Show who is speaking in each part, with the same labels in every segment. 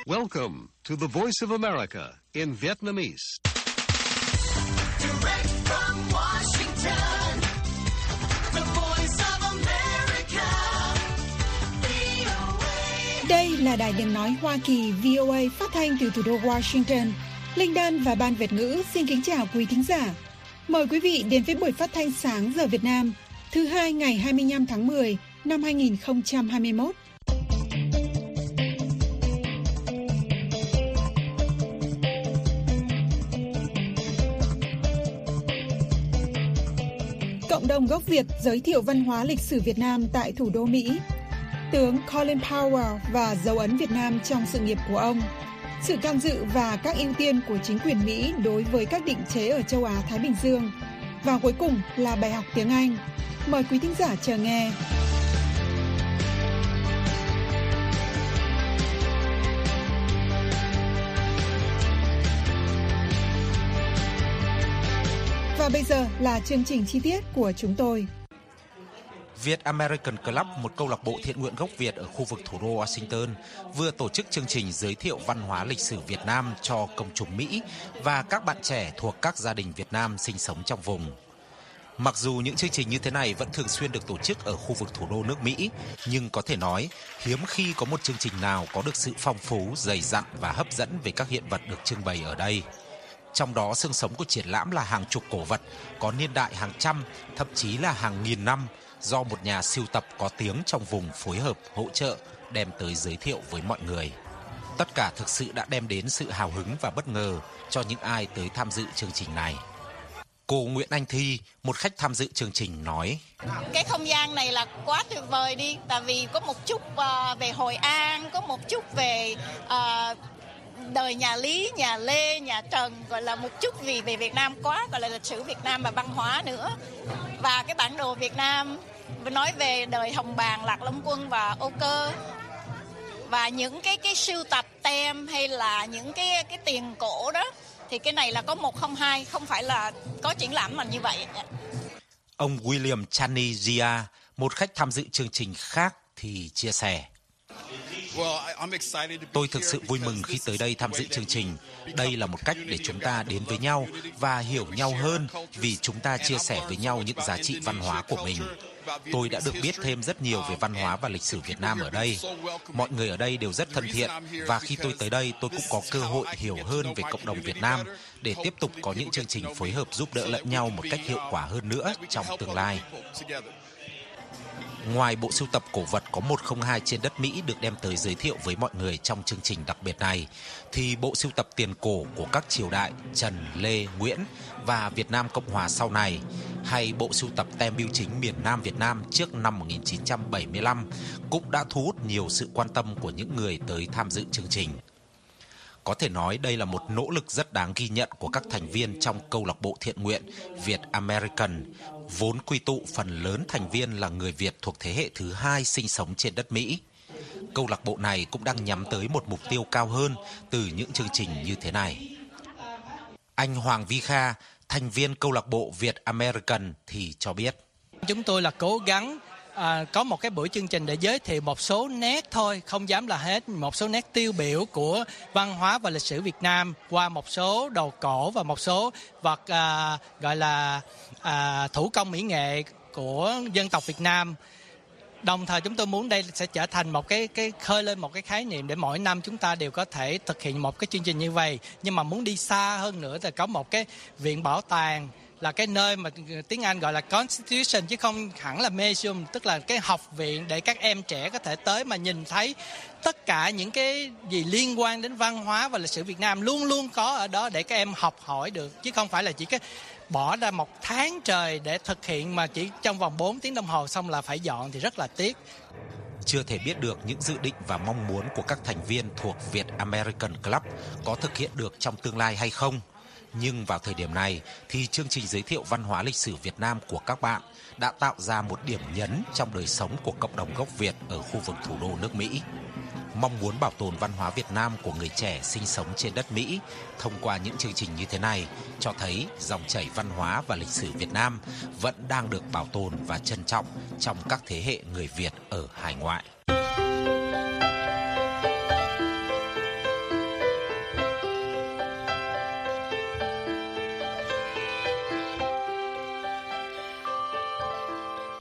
Speaker 1: Welcome to the Voice of America in Vietnamese.
Speaker 2: Direct from Washington, the Voice of America, VOA.
Speaker 3: Đây là Đài Tiếng nói Hoa Kỳ VOA phát thanh từ thủ đô Washington. Linh Đan và Ban Việt ngữ xin kính chào quý thính giả. Mời quý vị đến với buổi phát thanh sáng giờ Việt Nam, thứ hai ngày 25 tháng 10 năm 2021. Cộng đồng gốc Việt giới thiệu văn hóa lịch sử Việt Nam tại thủ đô Mỹ. Tướng Colin Powell và dấu ấn Việt Nam trong sự nghiệp của ông. Sự can dự và các ưu tiên của chính quyền Mỹ đối với các định chế ở châu Á-Thái Bình Dương. Và cuối cùng là bài học tiếng Anh. Mời quý thính giả chờ nghe. Và bây giờ là chương trình chi tiết của chúng tôi.
Speaker 4: Việt American Club, một câu lạc bộ thiện nguyện gốc Việt ở khu vực thủ đô Washington, vừa tổ chức chương trình giới thiệu văn hóa lịch sử Việt Nam cho công chúng Mỹ và các bạn trẻ thuộc các gia đình Việt Nam sinh sống trong vùng. Mặc dù những chương trình như thế này vẫn thường xuyên được tổ chức ở khu vực thủ đô nước Mỹ, nhưng có thể nói hiếm khi có một chương trình nào có được sự phong phú, dày dặn và hấp dẫn về các hiện vật được trưng bày ở đây. Trong đó, xương sống của triển lãm là hàng chục cổ vật có niên đại hàng trăm, thậm chí là hàng nghìn năm, do một nhà sưu tập có tiếng trong vùng phối hợp, hỗ trợ, đem tới giới thiệu với mọi người. Tất cả thực sự đã đem đến sự hào hứng và bất ngờ cho những ai tới tham dự chương trình này. Cô Nguyễn Anh Thi, một khách tham dự chương trình nói:
Speaker 5: Cái không gian này là quá tuyệt vời đi, tại vì có một chút về Hội An, có một chút về đời nhà Lý, nhà Lê, nhà Trần, gọi là một chút về Việt Nam quá, gọi là lịch sử Việt Nam và văn hóa nữa. Và cái bản đồ Việt Nam nói về đời Hồng Bàng, Lạc Long Quân và Âu Cơ. Và những cái sưu tập tem hay là những cái tiền cổ đó, thì cái này là có 102, không phải là có triển lãm mà như vậy.
Speaker 4: Ông William Chanizia, một khách tham dự chương trình khác thì chia sẻ: Tôi thực sự vui mừng khi tới đây tham dự chương trình. Đây là một cách để chúng ta đến với nhau và hiểu nhau hơn, vì chúng ta chia sẻ với nhau những giá trị văn hóa của mình. Tôi đã được biết thêm rất nhiều về văn hóa và lịch sử Việt Nam ở đây. Mọi người ở đây đều rất thân thiện, và khi tôi tới đây tôi cũng có cơ hội hiểu hơn về cộng đồng Việt Nam để tiếp tục có những chương trình phối hợp giúp đỡ lẫn nhau một cách hiệu quả hơn nữa trong tương lai. Ngoài bộ sưu tập cổ vật có 102 trên đất Mỹ được đem tới giới thiệu với mọi người trong chương trình đặc biệt này, thì bộ sưu tập tiền cổ của các triều đại Trần, Lê, Nguyễn và Việt Nam Cộng Hòa sau này, hay bộ sưu tập tem bưu chính miền Nam Việt Nam trước năm 1975 cũng đã thu hút nhiều sự quan tâm của những người tới tham dự chương trình. Có thể nói đây là một nỗ lực rất đáng ghi nhận của các thành viên trong câu lạc bộ thiện nguyện Việt American, vốn quy tụ phần lớn thành viên là người Việt thuộc thế hệ thứ hai sinh sống trên đất Mỹ. Câu lạc bộ này cũng đang nhắm tới một mục tiêu cao hơn từ những chương trình như thế này. Anh Hoàng Vi Kha, thành viên câu lạc bộ Việt American thì cho biết:
Speaker 6: Chúng tôi là cố gắng có một cái buổi chương trình để giới thiệu một số nét thôi, không dám là hết, một số nét tiêu biểu của văn hóa và lịch sử Việt Nam qua một số đồ cổ và một số vật gọi là thủ công mỹ nghệ của dân tộc Việt Nam. Đồng thời chúng tôi muốn đây sẽ trở thành một cái khơi lên một cái khái niệm để mỗi năm chúng ta đều có thể thực hiện một cái chương trình như vậy. Nhưng mà muốn đi xa hơn nữa thì có một cái viện bảo tàng, là cái nơi mà tiếng Anh gọi là Constitution chứ không hẳn là museum, tức là cái học viện để các em trẻ có thể tới mà nhìn thấy tất cả những cái gì liên quan đến văn hóa và lịch sử Việt Nam luôn luôn có ở đó để các em học hỏi được, chứ không phải là chỉ cái bỏ ra một tháng trời để thực hiện mà chỉ trong vòng 4 tiếng đồng hồ xong là phải dọn thì rất là tiếc.
Speaker 4: Chưa thể biết được những dự định và mong muốn của các thành viên thuộc Việt American Club có thực hiện được trong tương lai hay không. Nhưng vào thời điểm này thì chương trình giới thiệu văn hóa lịch sử Việt Nam của các bạn đã tạo ra một điểm nhấn trong đời sống của cộng đồng gốc Việt ở khu vực thủ đô nước Mỹ. Mong muốn bảo tồn văn hóa Việt Nam của người trẻ sinh sống trên đất Mỹ thông qua những chương trình như thế này cho thấy dòng chảy văn hóa và lịch sử Việt Nam vẫn đang được bảo tồn và trân trọng trong các thế hệ người Việt ở hải ngoại.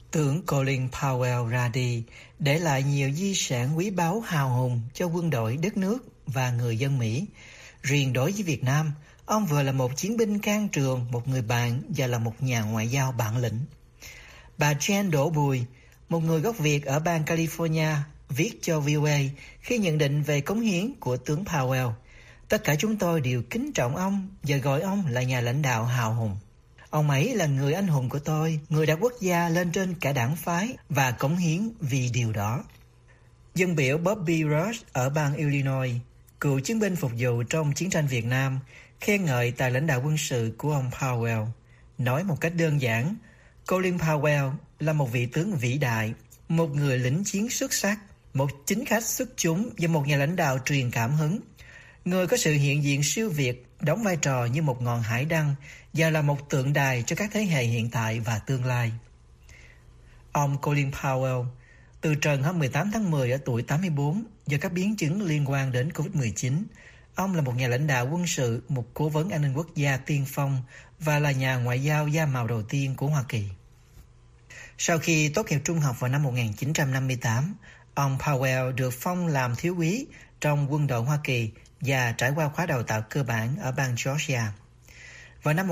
Speaker 7: Tướng Colin Powell ra đi, để lại nhiều di sản quý báu hào hùng cho quân đội đất nước và người dân Mỹ. Riêng đối với Việt Nam, ông vừa là một chiến binh can trường, một người bạn và là một nhà ngoại giao bản lĩnh. Bà Jen Đỗ Bùi, một người gốc Việt ở bang California, viết cho VOA khi nhận định về cống hiến của tướng Powell: tất cả chúng tôi đều kính trọng ông và gọi ông là nhà lãnh đạo hào hùng. Ông ấy là người anh hùng của tôi, người đã quốc gia lên trên cả đảng phái và cống hiến vì điều đó. Dân biểu Bobby Rush ở bang Illinois, cựu chiến binh phục vụ trong chiến tranh Việt Nam, khen ngợi tài lãnh đạo quân sự của ông Powell. Nói một cách đơn giản, Colin Powell là một vị tướng vĩ đại, một người lĩnh chiến xuất sắc, một chính khách xuất chúng và một nhà lãnh đạo truyền cảm hứng. Người có sự hiện diện siêu việt, đóng vai trò như một ngọn hải đăng và là một tượng đài cho các thế hệ hiện tại và tương lai. Ông Colin Powell từ trần hôm 18 tháng 10 ở tuổi 84 do các biến chứng liên quan đến Covid-19. Ông là một nhà lãnh đạo quân sự, một cố vấn an ninh quốc gia tiên phong và là nhà ngoại giao da màu đầu tiên của Hoa Kỳ. Sau khi tốt nghiệp trung học vào năm 1958, ông Powell được phong làm thiếu úy trong quân đội Hoa Kỳ và trải qua khóa đào tạo cơ bản ở bang Georgia. Vào năm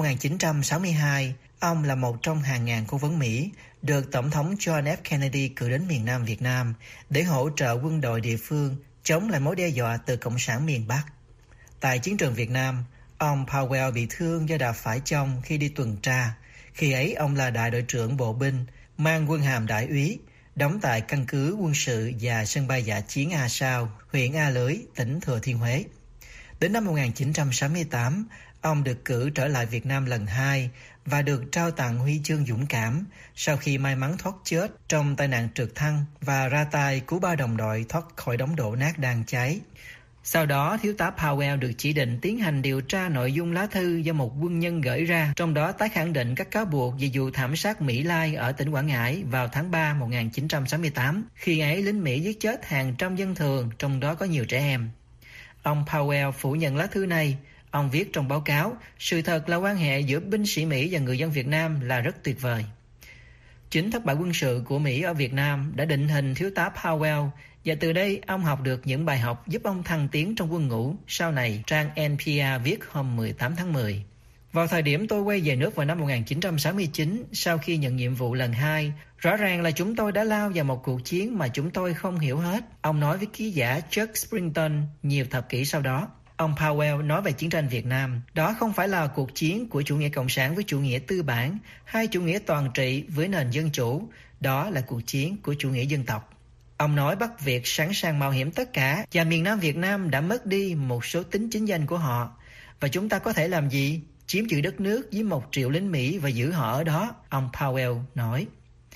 Speaker 7: 1962, ông là một trong hàng ngàn cố vấn Mỹ được Tổng thống John F. Kennedy cử đến miền Nam Việt Nam để hỗ trợ quân đội địa phương chống lại mối đe dọa từ Cộng sản miền Bắc. Tại chiến trường Việt Nam, ông Powell bị thương do đạp phải chông khi đi tuần tra. Khi ấy, ông là đại đội trưởng bộ binh, mang quân hàm đại úy, đóng tại căn cứ quân sự và sân bay dã chiến A Sao, huyện A Lưới, tỉnh Thừa Thiên Huế. Đến năm 1968, ông được cử trở lại Việt Nam lần 2 và được trao tặng huy chương dũng cảm sau khi may mắn thoát chết trong tai nạn trực thăng và ra tay cứu 3 đồng đội thoát khỏi đống đổ nát đang cháy. Sau đó, thiếu tá Powell được chỉ định tiến hành điều tra nội dung lá thư do một quân nhân gửi ra, trong đó tái khẳng định các cáo buộc về vụ thảm sát Mỹ Lai ở tỉnh Quảng Ngãi vào tháng 3 1968, khi ấy lính Mỹ giết chết hàng trăm dân thường, trong đó có nhiều trẻ em. Ông Powell phủ nhận lá thư này. Ông viết trong báo cáo, sự thật là quan hệ giữa binh sĩ Mỹ và người dân Việt Nam là rất tuyệt vời. Chính thất bại quân sự của Mỹ ở Việt Nam đã định hình thiếu tá Powell, và từ đây ông học được những bài học giúp ông thăng tiến trong quân ngũ. Sau này, trang NPR viết hôm 18 tháng 10. Vào thời điểm tôi quay về nước vào năm 1969, sau khi nhận nhiệm vụ lần 2, rõ ràng là chúng tôi đã lao vào một cuộc chiến mà chúng tôi không hiểu hết. Ông nói với ký giả Chuck Springton nhiều thập kỷ sau đó. Ông Powell nói về chiến tranh Việt Nam, đó không phải là cuộc chiến của chủ nghĩa cộng sản với chủ nghĩa tư bản, hay chủ nghĩa toàn trị với nền dân chủ, đó là cuộc chiến của chủ nghĩa dân tộc. Ông nói Bắc Việt sẵn sàng mạo hiểm tất cả và miền Nam Việt Nam đã mất đi một số tính chính danh của họ. Và chúng ta có thể làm gì? Chiếm giữ đất nước với 1 triệu lính Mỹ và giữ họ ở đó, ông Powell nói.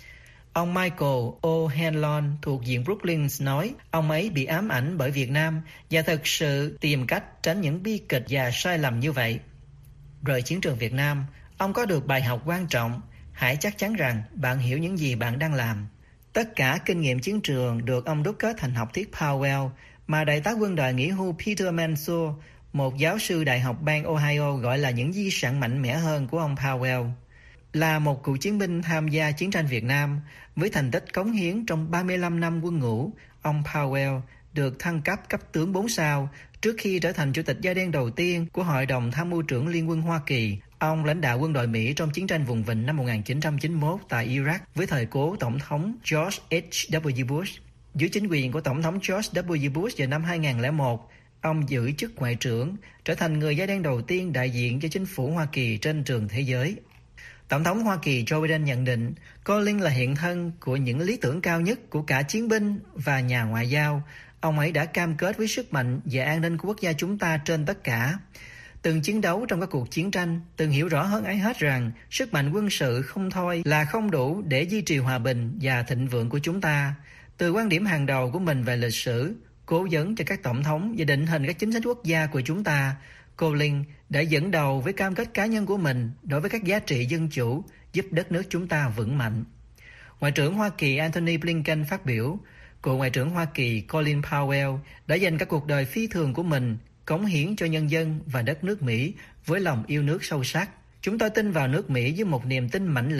Speaker 7: Ông Michael O'Hanlon thuộc viện Brookings nói ông ấy bị ám ảnh bởi Việt Nam và thực sự tìm cách tránh những bi kịch và sai lầm như vậy. Rời chiến trường Việt Nam, ông có được bài học quan trọng. Hãy chắc chắn rằng bạn hiểu những gì bạn đang làm. Tất cả kinh nghiệm chiến trường được ông đúc kết thành học thuyết Powell mà đại tá quân đội nghỉ hưu Peter Mansour, một giáo sư đại học bang Ohio, gọi là những di sản mạnh mẽ hơn của ông Powell. Là một cựu chiến binh tham gia chiến tranh Việt Nam với thành tích cống hiến trong 35 năm quân ngũ, ông Powell được thăng cấp tướng 4 sao trước khi trở thành chủ tịch da đen đầu tiên của Hội đồng Tham mưu trưởng Liên quân Hoa Kỳ. Ông lãnh đạo quân đội Mỹ trong chiến tranh vùng vịnh năm 1991 tại Iraq với thời cố Tổng thống George H.W. Bush. Dưới chính quyền của Tổng thống George W. Bush vào năm 2001, ông giữ chức Ngoại trưởng, trở thành người da đen đầu tiên đại diện cho chính phủ Hoa Kỳ trên trường thế giới. Tổng thống Hoa Kỳ Joe Biden nhận định Colin là hiện thân của những lý tưởng cao nhất của cả chiến binh và nhà ngoại giao. Ông ấy đã cam kết với sức mạnh và an ninh của quốc gia chúng ta trên tất cả. Từng chiến đấu trong các cuộc chiến tranh, từng hiểu rõ hơn ai hết rằng sức mạnh quân sự không thôi là không đủ để duy trì hòa bình và thịnh vượng của chúng ta. Từ quan điểm hàng đầu của mình về lịch sử, cố vấn cho các tổng thống và định hình các chính sách quốc gia của chúng ta, Colin đã dẫn đầu với cam kết cá nhân của mình đối với các giá trị dân chủ, giúp đất nước chúng ta vững mạnh. Ngoại trưởng Hoa Kỳ Antony Blinken phát biểu, cựu Ngoại trưởng Hoa Kỳ Colin Powell đã dành cả cuộc đời phi thường của mình cống hiến cho nhân dân và đất nước Mỹ với lòng yêu nước sâu sắc. Chúng tôi tin vào nước Mỹ với một niềm tin mãnh liệt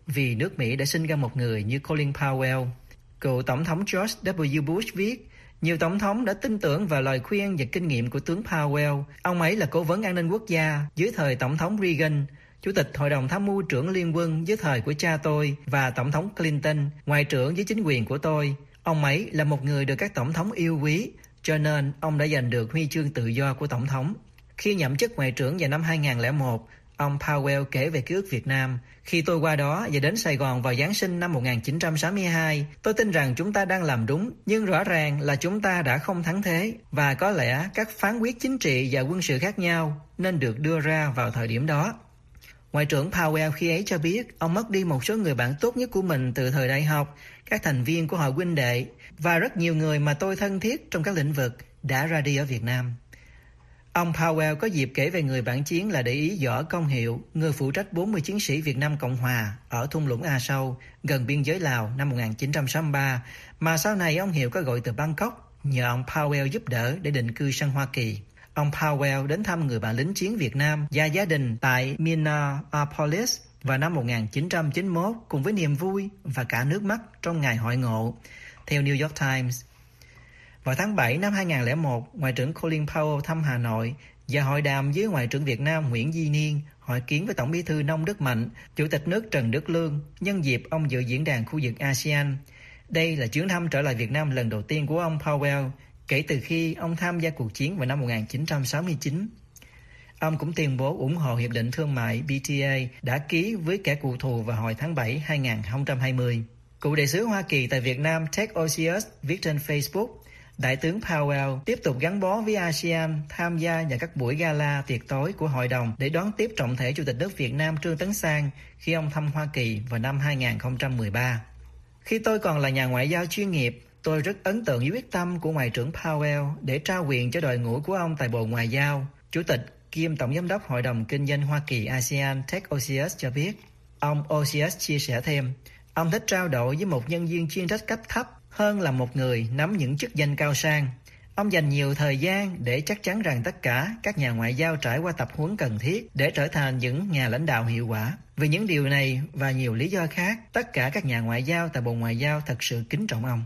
Speaker 7: vì nước Mỹ đã sinh ra một người như Colin Powell. Cựu Tổng thống George W. Bush viết, nhiều tổng thống đã tin tưởng vào lời khuyên và kinh nghiệm của tướng Powell. Ông ấy là cố vấn an ninh quốc gia dưới thời Tổng thống Reagan, Chủ tịch Hội đồng Tham mưu trưởng Liên quân dưới thời của cha tôi và Tổng thống Clinton, Ngoại trưởng dưới chính quyền của tôi. Ông ấy là một người được các tổng thống yêu quý, cho nên ông đã giành được huy chương tự do của tổng thống. Khi nhậm chức Ngoại trưởng vào năm 2001, ông Powell kể về ký ức Việt Nam. Khi tôi qua đó và đến Sài Gòn vào Giáng sinh năm 1962, tôi tin rằng chúng ta đang làm đúng, nhưng rõ ràng là chúng ta đã không thắng thế, và có lẽ các phán quyết chính trị và quân sự khác nhau nên được đưa ra vào thời điểm đó. Ngoại trưởng Powell khi ấy cho biết ông mất đi một số người bạn tốt nhất của mình từ thời đại học, các thành viên của hội huynh đệ và rất nhiều người mà tôi thân thiết trong các lĩnh vực đã ra đi ở Việt Nam. Ông Powell có dịp kể về người bạn chiến là Đại úy Võ Công Hiệu, người phụ trách 40 chiến sĩ Việt Nam Cộng Hòa ở thung lũng A Sâu, gần biên giới Lào năm 1963, mà sau này ông Hiệu có gọi từ Bangkok nhờ ông Powell giúp đỡ để định cư sang Hoa Kỳ. Ông Powell đến thăm người bạn lính chiến Việt Nam và gia đình tại Minneapolis vào năm 1991 cùng với niềm vui và cả nước mắt trong ngày hội ngộ, theo New York Times. Vào tháng 7 năm 2001, Ngoại trưởng Colin Powell thăm Hà Nội và hội đàm với Ngoại trưởng Việt Nam Nguyễn Duy Niên, hội kiến với Tổng bí thư Nông Đức Mạnh, Chủ tịch nước Trần Đức Lương nhân dịp ông dự diễn đàn khu vực ASEAN. Đây là chuyến thăm trở lại Việt Nam lần đầu tiên của ông Powell kể từ khi ông tham gia cuộc chiến vào năm 1969. Ông cũng tuyên bố ủng hộ Hiệp định Thương mại BTA đã ký với kẻ cựu thù vào hồi tháng 7 2020. Cựu đại sứ Hoa Kỳ tại Việt Nam Ted Osius viết trên Facebook, Đại tướng Powell tiếp tục gắn bó với ASEAN, tham gia vào các buổi gala tiệc tối của hội đồng để đón tiếp trọng thể Chủ tịch nước Việt Nam Trương Tấn Sang khi ông thăm Hoa Kỳ vào năm 2013. Khi tôi còn là nhà ngoại giao chuyên nghiệp, tôi rất ấn tượng với quyết tâm của Ngoại trưởng Powell để trao quyền cho đội ngũ của ông tại Bộ Ngoại giao. Chủ tịch kiêm Tổng giám đốc Hội đồng Kinh doanh Hoa Kỳ ASEAN Ted Osius cho biết. Ông Osius chia sẻ thêm, ông thích trao đổi với một nhân viên chuyên trách cấp thấp hơn là một người nắm những chức danh cao sang. Ông dành nhiều thời gian để chắc chắn rằng tất cả các nhà ngoại giao trải qua tập huấn cần thiết để trở thành những nhà lãnh đạo hiệu quả. Vì những điều này và nhiều lý do khác, tất cả các nhà ngoại giao tại Bộ Ngoại giao thật sự kính trọng ông.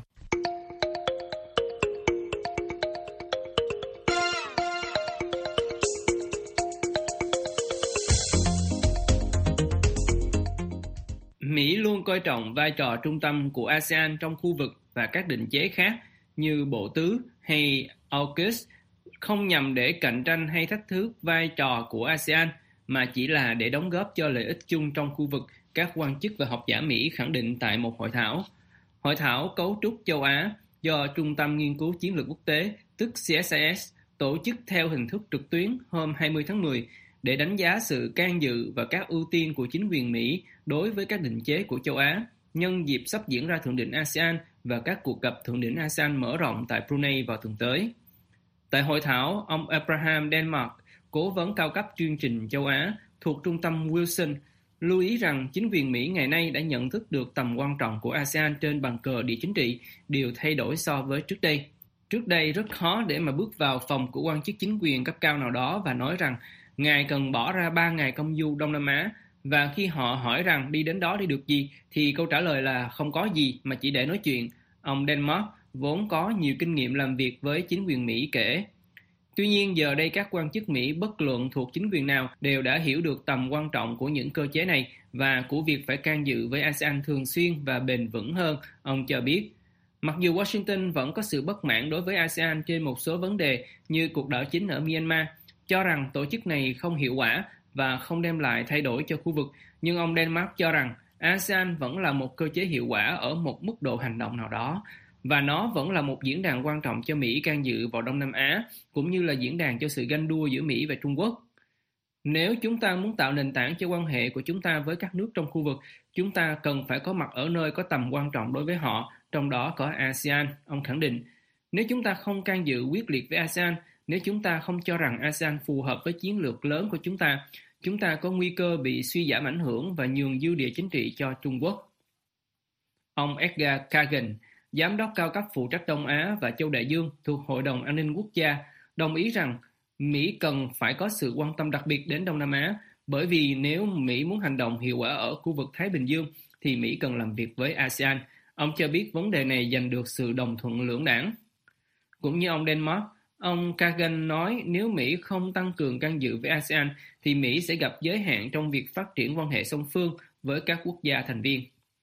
Speaker 8: Mỹ luôn coi trọng vai trò trung tâm của ASEAN trong khu vực và các định chế khác như Bộ Tứ hay AUKUS, không nhằm để cạnh tranh hay thách thức vai trò của ASEAN, mà chỉ là để đóng góp cho lợi ích chung trong khu vực, các quan chức và học giả Mỹ khẳng định tại một hội thảo. Hội thảo Cấu trúc châu Á do Trung tâm Nghiên cứu Chiến lược Quốc tế, tức CSIS, tổ chức theo hình thức trực tuyến hôm 20 tháng 10 để đánh giá sự can dự và các ưu tiên của chính quyền Mỹ đối với các định chế của châu Á, nhân dịp sắp diễn ra Thượng đỉnh ASEAN và các cuộc gặp Thượng đỉnh ASEAN mở rộng tại Brunei vào tuần tới. Tại hội thảo, ông Abraham Denmark, cố vấn cao cấp chương trình châu Á thuộc trung tâm Wilson, lưu ý rằng chính quyền Mỹ ngày nay đã nhận thức được tầm quan trọng của ASEAN trên bàn cờ địa chính trị, điều thay đổi so với trước đây. Trước đây rất khó để mà bước vào phòng của quan chức chính quyền cấp cao nào đó và nói rằng ngài cần bỏ ra 3 ngày công du Đông Nam Á, và khi họ hỏi rằng đi đến đó để được gì, thì câu trả lời là không có gì mà chỉ để nói chuyện. Ông Denmark vốn có nhiều kinh nghiệm làm việc với chính quyền Mỹ kể. Tuy nhiên giờ đây các quan chức Mỹ bất luận thuộc chính quyền nào đều đã hiểu được tầm quan trọng của những cơ chế này và của việc phải can dự với ASEAN thường xuyên và bền vững hơn, ông cho biết. Mặc dù Washington vẫn có sự bất mãn đối với ASEAN trên một số vấn đề như cuộc đảo chính ở Myanmar, cho rằng tổ chức này không hiệu quả và không đem lại thay đổi cho khu vực, nhưng ông Denmark cho rằng ASEAN vẫn là một cơ chế hiệu quả ở một mức độ hành động nào đó, và nó vẫn là một diễn đàn quan trọng cho Mỹ can dự vào Đông Nam Á, cũng như là diễn đàn cho sự ganh đua giữa Mỹ và Trung Quốc. Nếu chúng ta muốn tạo nền tảng cho quan hệ của chúng ta với các nước trong khu vực, chúng ta cần phải có mặt ở nơi có tầm quan trọng đối với họ, trong đó có ASEAN, ông khẳng định. Nếu chúng ta không can dự quyết liệt với ASEAN, nếu chúng ta không cho rằng ASEAN phù hợp với chiến lược lớn của chúng ta có nguy cơ bị suy giảm ảnh hưởng và nhường dư địa chính trị cho Trung Quốc. Ông Edgar Kagan, giám đốc cao cấp phụ trách Đông Á và Châu Đại Dương thuộc Hội đồng An ninh Quốc gia, đồng ý rằng Mỹ cần phải có sự quan tâm đặc biệt đến Đông Nam Á, bởi vì nếu Mỹ muốn hành động hiệu quả ở khu vực Thái Bình Dương, thì Mỹ cần làm việc với ASEAN. Ông cho biết vấn đề này giành được sự đồng thuận lưỡng đảng. Cũng như ông Denmark, ông Kagan nói nếu Mỹ không tăng cường can dự với ASEAN thì Mỹ sẽ gặp giới hạn trong việc phát triển quan hệ song phương với các quốc gia thành viên.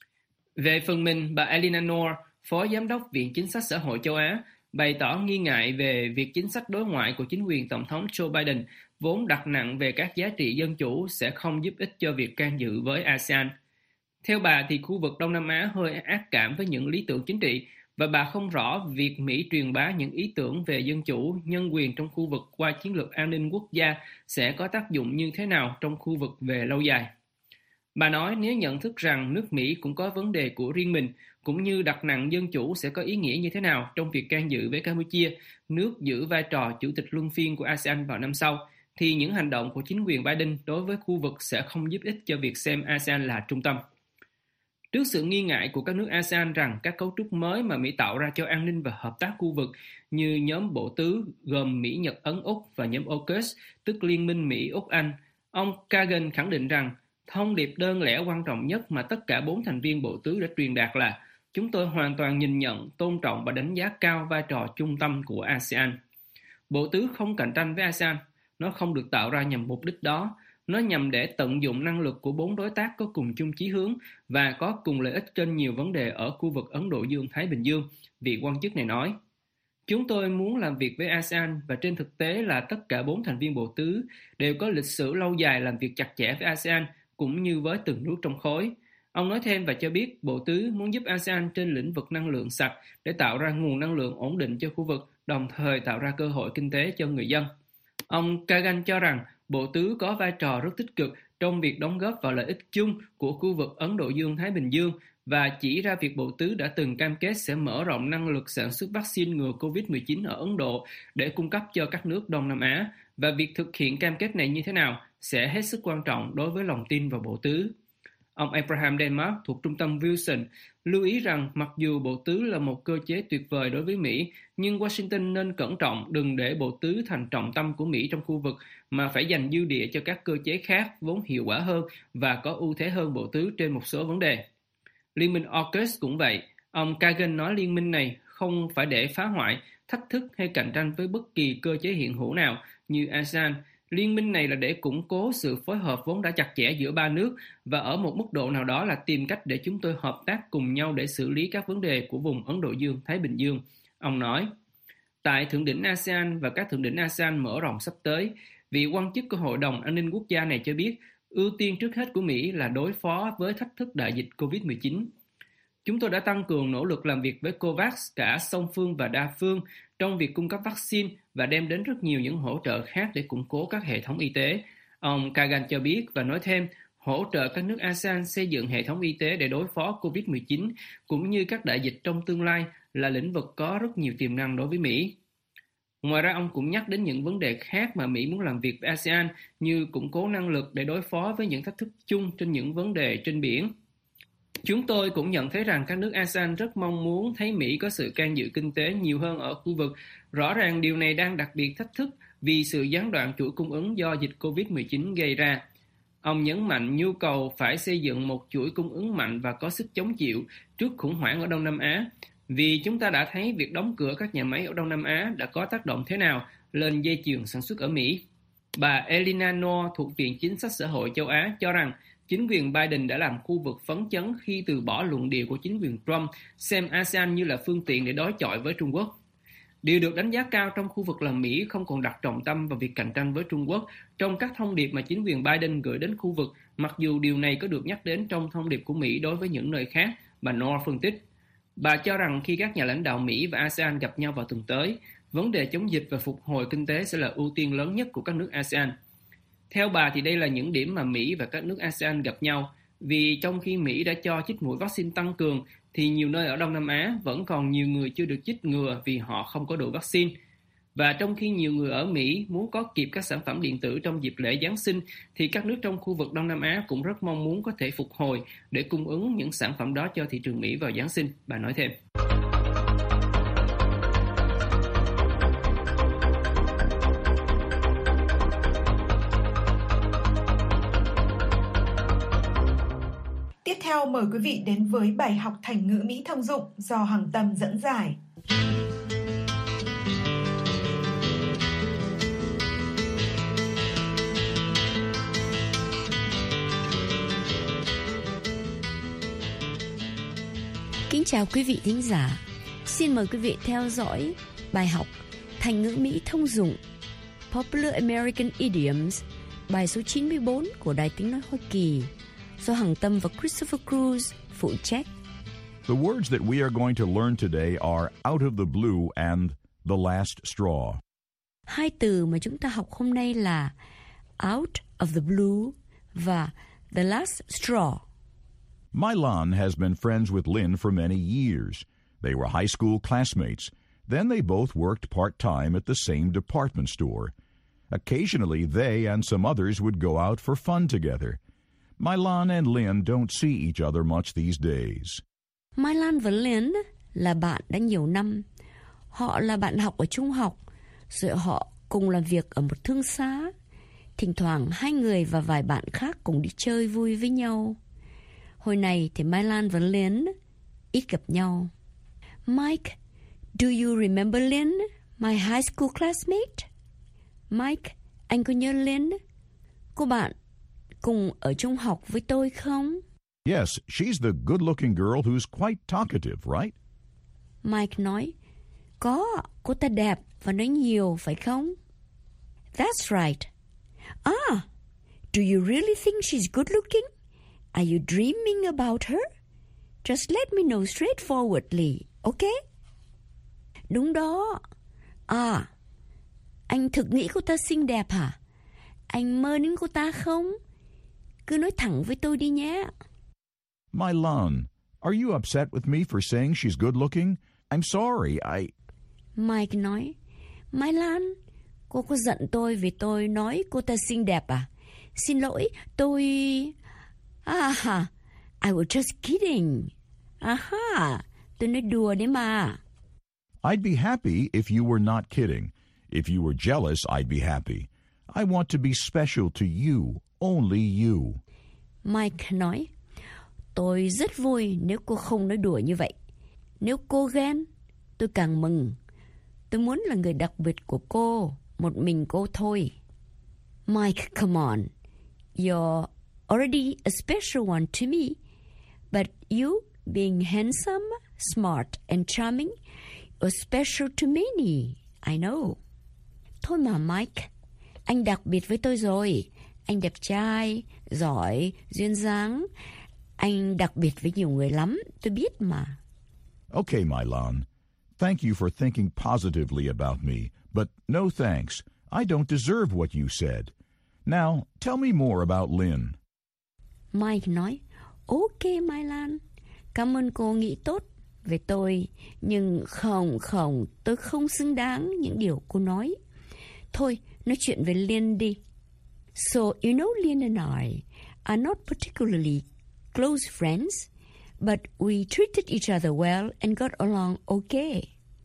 Speaker 8: Về phần mình, bà Elina Noor, Phó Giám đốc Viện Chính sách Xã hội châu Á, bày tỏ nghi ngại về việc chính sách đối ngoại của chính quyền Tổng thống Joe Biden vốn đặt nặng về các giá trị dân chủ sẽ không giúp ích cho việc can dự với ASEAN. Theo bà thì khu vực Đông Nam Á hơi ác cảm với những lý tưởng chính trị và bà không rõ việc Mỹ truyền bá những ý tưởng về dân chủ, nhân quyền trong khu vực qua chiến lược an ninh quốc gia sẽ có tác dụng như thế nào trong khu vực về lâu dài. Bà nói nếu nhận thức rằng nước Mỹ cũng có vấn đề của riêng mình, cũng như đặt nặng dân chủ sẽ có ý nghĩa như thế nào trong việc can dự với Campuchia, nước giữ vai trò chủ tịch luân phiên của ASEAN vào năm sau, thì những hành động của chính quyền Biden đối với khu vực sẽ không giúp ích cho việc xem ASEAN là trung tâm. Trước sự nghi ngại của các nước ASEAN rằng các cấu trúc mới mà Mỹ tạo ra cho an ninh và hợp tác khu vực như nhóm bộ tứ gồm Mỹ, Nhật, Ấn, Úc và nhóm AUKUS, tức Liên minh Mỹ, Úc, Anh, ông Kagan khẳng định rằng thông điệp đơn lẻ quan trọng nhất mà tất cả 4 thành viên bộ tứ đã truyền đạt là chúng tôi hoàn toàn nhìn nhận, tôn trọng và đánh giá cao vai trò trung tâm của ASEAN. Bộ tứ không cạnh tranh với ASEAN, nó không được tạo ra nhằm mục đích đó. Nó nhằm để tận dụng năng lực của 4 đối tác có cùng chung chí hướng và có cùng lợi ích trên nhiều vấn đề ở khu vực Ấn Độ Dương-Thái Bình Dương, vị quan chức này nói. Chúng tôi muốn làm việc với ASEAN và trên thực tế là tất cả 4 thành viên bộ tứ đều có lịch sử lâu dài làm việc chặt chẽ với ASEAN cũng như với từng nước trong khối. Ông nói thêm và cho biết bộ tứ muốn giúp ASEAN trên lĩnh vực năng lượng sạch để tạo ra nguồn năng lượng ổn định cho khu vực, đồng thời tạo ra cơ hội kinh tế cho người dân. Ông Kagan cho rằng bộ tứ có vai trò rất tích cực trong việc đóng góp vào lợi ích chung của khu vực Ấn Độ Dương-Thái Bình Dương và chỉ ra việc bộ tứ đã từng cam kết sẽ mở rộng năng lực sản xuất vaccine ngừa COVID-19 ở Ấn Độ để cung cấp cho các nước Đông Nam Á và việc thực hiện cam kết này như thế nào sẽ hết sức quan trọng đối với lòng tin vào bộ tứ. Ông Abraham Denmark thuộc trung tâm Wilson lưu ý rằng mặc dù bộ tứ là một cơ chế tuyệt vời đối với Mỹ, nhưng Washington nên cẩn trọng đừng để bộ tứ thành trọng tâm của Mỹ trong khu vực mà phải dành dư địa cho các cơ chế khác vốn hiệu quả hơn và có ưu thế hơn bộ tứ trên một số vấn đề. Liên minh AUKUS cũng vậy. Ông Kagan nói liên minh này không phải để phá hoại, thách thức hay cạnh tranh với bất kỳ cơ chế hiện hữu nào như ASEAN. Liên minh này là để củng cố sự phối hợp vốn đã chặt chẽ giữa 3 nước và ở một mức độ nào đó là tìm cách để chúng tôi hợp tác cùng nhau để xử lý các vấn đề của vùng Ấn Độ Dương-Thái Bình Dương. Ông nói, tại Thượng đỉnh ASEAN và các thượng đỉnh ASEAN mở rộng sắp tới, vị quan chức của Hội đồng An ninh Quốc gia này cho biết ưu tiên trước hết của Mỹ là đối phó với thách thức đại dịch COVID-19. Chúng tôi đã tăng cường nỗ lực làm việc với COVAX cả song phương và đa phương trong việc cung cấp vaccine và đem đến rất nhiều những hỗ trợ khác để củng cố các hệ thống y tế. Ông Kagan cho biết và nói thêm, hỗ trợ các nước ASEAN xây dựng hệ thống y tế để đối phó COVID-19 cũng như các đại dịch trong tương lai là lĩnh vực có rất nhiều tiềm năng đối với Mỹ. Ngoài ra, ông cũng nhắc đến những vấn đề khác mà Mỹ muốn làm việc với ASEAN như củng cố năng lực để đối phó với những thách thức chung trên những vấn đề trên biển. Chúng tôi cũng nhận thấy rằng các nước ASEAN rất mong muốn thấy Mỹ có sự can dự kinh tế nhiều hơn ở khu vực. Rõ ràng điều này đang đặc biệt thách thức vì sự gián đoạn chuỗi cung ứng do dịch COVID-19 gây ra. Ông nhấn mạnh nhu cầu phải xây dựng một chuỗi cung ứng mạnh và có sức chống chịu trước khủng hoảng ở Đông Nam Á, vì chúng ta đã thấy việc đóng cửa các nhà máy ở Đông Nam Á đã có tác động thế nào lên dây chuyền sản xuất ở Mỹ. Bà Elina Noor thuộc Viện Chính sách Xã hội châu Á cho rằng chính quyền Biden đã làm khu vực phấn chấn khi từ bỏ luận điệu của chính quyền Trump xem ASEAN như là phương tiện để đối chọi với Trung Quốc. Điều được đánh giá cao trong khu vực là Mỹ không còn đặt trọng tâm vào việc cạnh tranh với Trung Quốc trong các thông điệp mà chính quyền Biden gửi đến khu vực, mặc dù điều này có được nhắc đến trong thông điệp của Mỹ đối với những nơi khác, bà Noor phân tích. Bà cho rằng khi các nhà lãnh đạo Mỹ và ASEAN gặp nhau vào tuần tới, vấn đề chống dịch và phục hồi kinh tế sẽ là ưu tiên lớn nhất của các nước ASEAN. Theo bà thì đây là những điểm mà Mỹ và các nước ASEAN gặp nhau, vì trong khi Mỹ đã cho chích mũi vaccine tăng cường, thì nhiều nơi ở Đông Nam Á vẫn còn nhiều người chưa được chích ngừa vì họ không có đủ vaccine. Và trong khi nhiều người ở Mỹ muốn có kịp các sản phẩm điện tử trong dịp lễ Giáng sinh, thì các nước trong khu vực Đông Nam Á cũng rất mong muốn có thể phục hồi để cung ứng những sản phẩm đó cho thị trường Mỹ vào Giáng sinh, bà nói thêm.
Speaker 3: Tiếp theo mời quý vị đến với bài học thành ngữ Mỹ thông dụng do Hằng Tâm dẫn giải.
Speaker 9: Kính chào quý vị thính giả. Xin mời quý vị theo dõi bài học thành ngữ Mỹ thông dụng Popular American Idioms, bài số 94 của Đài Tiếng nói Hoa Kỳ do Hằng Tâm và Christopher Cruz phụ trách.
Speaker 10: The words that we are going to learn today are out of the blue and the last straw.
Speaker 9: Hai từ mà chúng ta học hôm nay là out of the blue và the last straw.
Speaker 10: Mylan has been friends with Lynn for many years. They were high school classmates. Then they both worked part-time at the same department store. Occasionally, they and some others would go out for fun together. Mylan and Lynn don't see each other much these days.
Speaker 9: Mylan và Lynn là bạn đã nhiều năm. Họ là bạn học ở trung học, rồi họ cùng làm việc ở một thương xá. Thỉnh thoảng hai người và vài bạn khác cùng đi chơi vui với nhau. Hồi này thì Mylan và Lynn ít gặp nhau. Mike, do you remember Lynn, my high school classmate? Mike, anh có nhớ Lynn, cô bạn cùng ở trung học với tôi không?
Speaker 10: Yes, she's the good-looking girl who's quite talkative, right?
Speaker 9: Mike nói, có, cô ta đẹp và nói nhiều, phải không? That's right. Ah, do you really think she's good-looking? Are you dreaming about her? Just let me know straightforwardly, okay? Đúng đó. À, anh thực nghĩ cô ta xinh đẹp hả? Anh mơ đến cô ta không? Cứ nói thẳng với tôi đi nhé.
Speaker 10: Mylan, are you upset with me for saying she's good-looking? I'm sorry,
Speaker 9: Mike nói, Mylan, cô có giận tôi vì tôi nói cô ta xinh đẹp à? Xin lỗi, tôi... I was just kidding. Tôi nói đùa đấy mà.
Speaker 10: I'd be happy if you were not kidding. If you were jealous, I'd be happy. I want to be special to you, only you.
Speaker 9: Mike nói, tôi rất vui nếu cô không nói đùa như vậy. Nếu cô ghen, tôi càng mừng. Tôi muốn là người đặc biệt của cô, một mình cô thôi. Mike, come on. You're already a special one to me. But you, being handsome, smart and charming, you're special to many. I know. Thôi mà Mike, anh đặc biệt với tôi rồi. Anh đẹp trai, giỏi, duyên dáng. Anh đặc biệt với nhiều người lắm, tôi biết mà.
Speaker 10: Okay, Mylan. Thank you for thinking positively about me, but no thanks. I don't deserve what you said. Now, tell me more about Lynn.
Speaker 9: Mike nói, okay, Mylan. Cảm ơn cô nghĩ tốt về tôi, nhưng không, tôi không xứng đáng những điều cô nói. Thôi, nói chuyện về Lynn đi. So, you know Lynn and I are not particularly close friends, but we treated each other well and got along okay.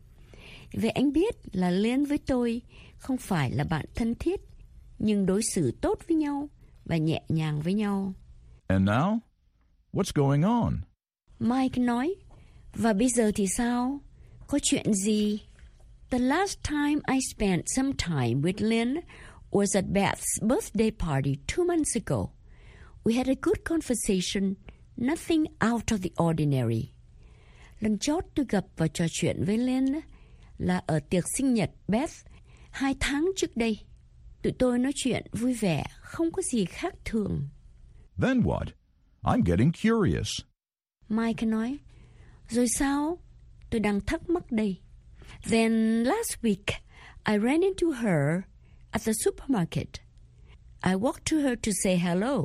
Speaker 9: Vậy anh biết là Lynn với tôi không phải là bạn thân thiết, nhưng đối xử tốt với nhau và nhẹ nhàng với nhau.
Speaker 10: And now, what's going on?
Speaker 9: Mike nói, và bây giờ thì sao? Có chuyện gì? The last time I spent some time with Lynn was at Beth's birthday party 2 months ago. We had a good conversation, nothing out of the ordinary. Lần chót tôi gặp và trò chuyện với Lynn là ở tiệc sinh nhật Beth 2 tháng trước đây. Tụi tôi nói chuyện vui vẻ, không có gì khác thường.
Speaker 10: Then what? I'm getting curious.
Speaker 9: Mike nói, rồi sao? Tôi đang thắc mắc đây. Then last week, I ran into her at the supermarket. I walked to her to say hello.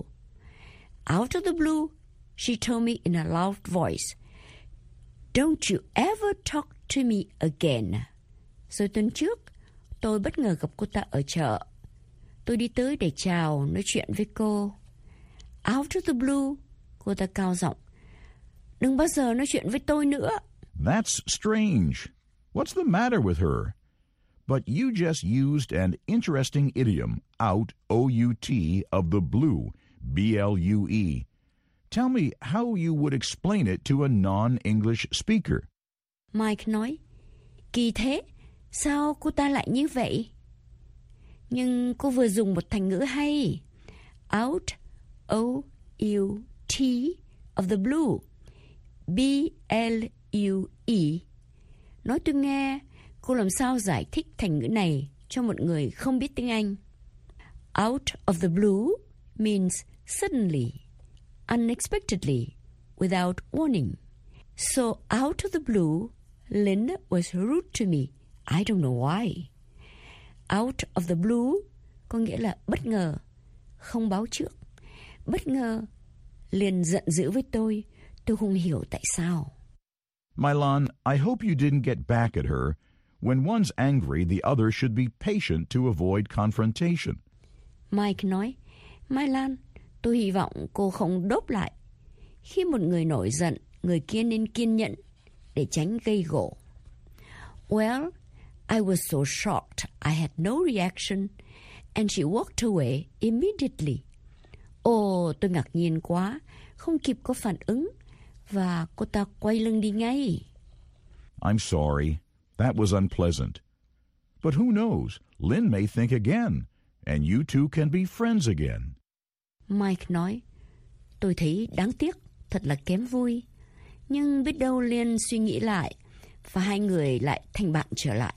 Speaker 9: Out of the blue, she told me in a loud voice, "Don't you ever talk to me again." Rồi tuần trước, tôi bất ngờ gặp cô ta ở chợ. Tôi đi tới để chào, nói chuyện với cô. Out of the blue, cô ta cao giọng, đừng bao giờ nói chuyện với tôi nữa.
Speaker 10: That's strange. What's the matter with her? But you just used an interesting idiom, out, O-U-T, of the blue, B-L-U-E. Tell me how you would explain it to a non-English speaker.
Speaker 9: Mike nói, kỳ thế, sao cô ta lại như vậy? Nhưng cô vừa dùng một thành ngữ hay. Out, O-U-T, of the blue, B-L-U-E. Nói tôi nghe, cô làm sao giải thích thành ngữ này cho một người không biết tiếng Anh? Out of the blue means suddenly, unexpectedly, without warning. So out of the blue, Lynn was rude to me. I don't know why. Out of the blue có nghĩa là bất ngờ, không báo trước. Bất ngờ, Lynn giận dữ với tôi không hiểu tại sao.
Speaker 10: Mylan, I hope you didn't get back at her. When one's angry, the other should be patient to avoid confrontation.
Speaker 9: Mike nói, Mai Lan, tôi hy vọng cô không đốp lại. Khi một người nổi giận, người kia nên kiên nhẫn để tránh gây gổ. Well, I was so shocked I had no reaction, and she walked away immediately. Ồ, tôi ngạc nhiên quá, không kịp có phản ứng, và cô ta quay lưng đi ngay.
Speaker 10: I'm sorry. That was unpleasant. But who knows? Lynn may think again, and you two can be friends again.
Speaker 9: Mike nói, tôi thấy đáng tiếc, thật là kém vui. Nhưng biết đâu Lynn suy nghĩ lại, và hai người lại thành bạn trở lại.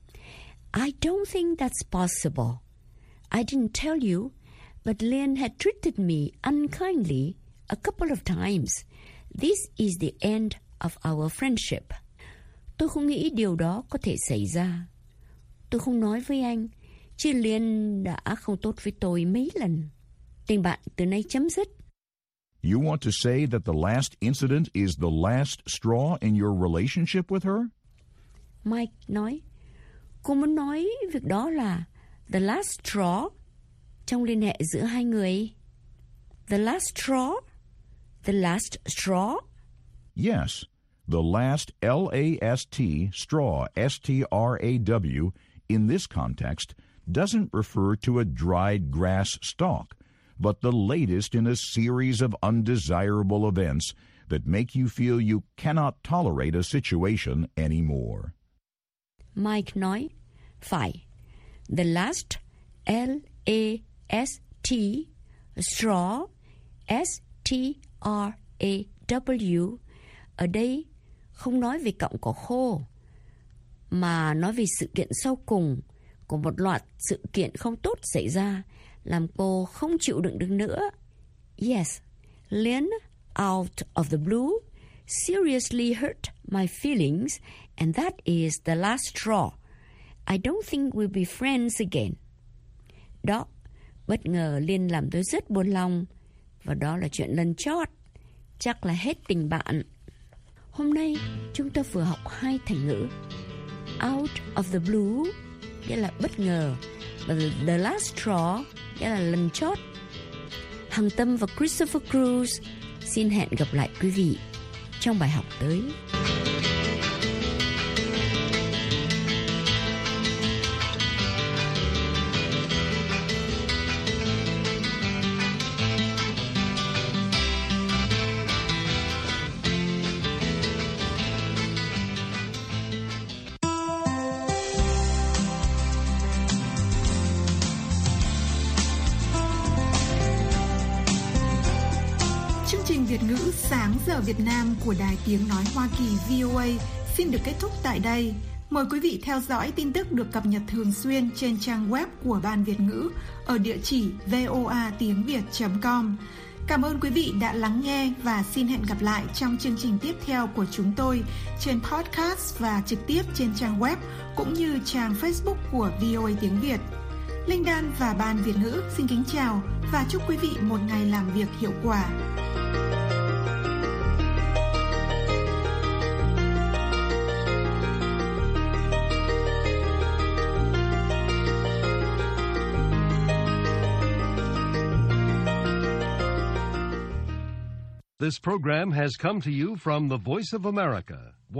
Speaker 9: I don't think that's possible. I didn't tell you, but Lynn had treated me unkindly a couple of times. This is the end of our friendship. Tôi không nghĩ điều đó có thể xảy ra. Tôi không nói với anh, chứ Lynn đã không tốt với tôi mấy lần. Tình bạn từ nay chấm dứt.
Speaker 10: You want to say that the last incident is the last straw in your relationship with her?
Speaker 9: Mike nói, cô muốn nói việc đó là the last straw trong liên hệ giữa hai người. The last straw? The last straw?
Speaker 10: Yes, the last L-A-S-T, straw, S-T-R-A-W, in this context, doesn't refer to a dried grass stalk, but the latest in a series of undesirable events that make you feel you cannot tolerate a situation anymore.
Speaker 9: Mike nói, phải. The last, L-A-S-T, straw, S-T-R-A-W, ở đây không nói về cọng cỏ khô, mà nói về sự kiện sau cùng của một loạt sự kiện không tốt xảy ra, làm cô không chịu đựng được nữa. Yes, Lynn, out of the blue, seriously hurt my feelings, and that is the last straw. I don't think we'll be friends again. Đó, bất ngờ Lynn làm tôi rất buồn lòng, và đó là chuyện lần chót. Chắc là hết tình bạn. Hôm nay, chúng ta vừa học hai thành ngữ. Out of the blue, nghĩa là bất ngờ, và the last straw, nghĩa là lần chót. Hằng Tâm và Christopher Cruz xin hẹn gặp lại quý vị trong bài học tới.
Speaker 3: Việt ngữ Sáng giờ Việt Nam của Đài Tiếng Nói Hoa Kỳ VOA xin được kết thúc tại đây. Mời quý vị theo dõi tin tức được cập nhật thường xuyên trên trang web của Ban Việt ngữ ở địa chỉ voatiengviet.com. Cảm ơn quý vị đã lắng nghe và xin hẹn gặp lại trong chương trình tiếp theo của chúng tôi trên podcast và trực tiếp trên trang web cũng như trang Facebook của VOA Tiếng Việt. Linh Đan và Ban Việt ngữ xin kính chào và chúc quý vị một ngày làm việc hiệu quả.
Speaker 1: This program has come to you from the Voice of America.